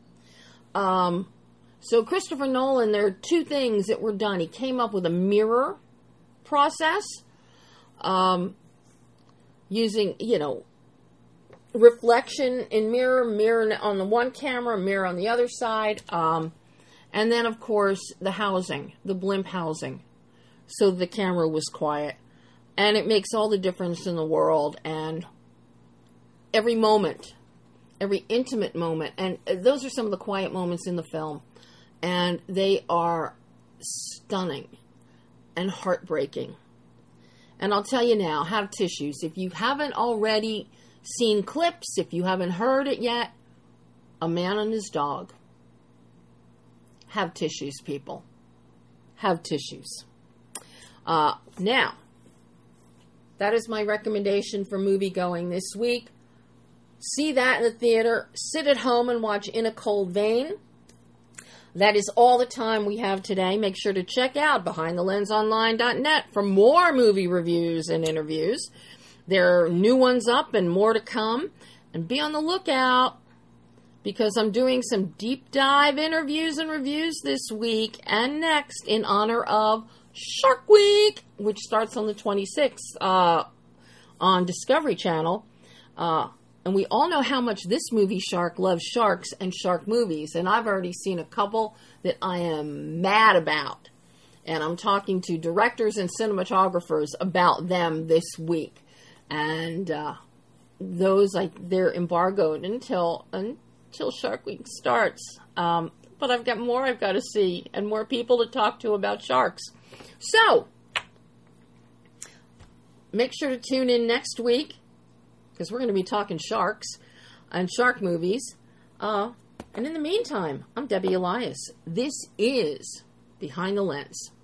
Um, so Christopher Nolan, there are two things that were done. He came up with a mirror process, um, using, you know, reflection in mirror, mirror on the one camera, mirror on the other side, um, and then, of course, the housing, the blimp housing, so the camera was quiet. And it makes all the difference in the world, and every moment, every intimate moment, and those are some of the quiet moments in the film, and they are stunning and heartbreaking. And I'll tell you now, have tissues. If you haven't already seen clips, if you haven't heard it yet, A Man and His Dog. Have tissues, people. Have tissues. Uh, now, that is my recommendation for movie going this week. See that in the theater. Sit at home and watch In a Cold Vein. That is all the time we have today. Make sure to check out behind the lens online dot net for more movie reviews and interviews. There are new ones up and more to come. And be on the lookout because I'm doing some deep dive interviews and reviews this week and next in honor of Shark Week, which starts on the twenty-sixth uh, on Discovery Channel. Uh, and we all know how much this movie shark loves sharks and shark movies. And I've already seen a couple that I am mad about. And I'm talking to directors and cinematographers about them this week. And uh, those, like, they're embargoed until until Shark Week starts. Um, but I've got more I've got to see and more people to talk to about sharks. So, make sure to tune in next week, because we're going to be talking sharks and shark movies. Uh, and in the meantime, I'm Debbie Elias. This is Behind the Lens.